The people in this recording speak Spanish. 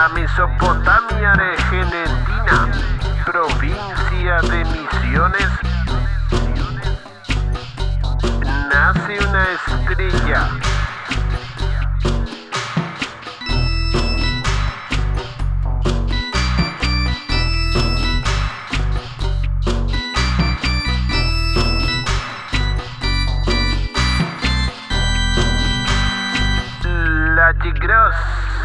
la Mesopotamia argentina, provincia de Misiones, nace una estrella. La Tigros.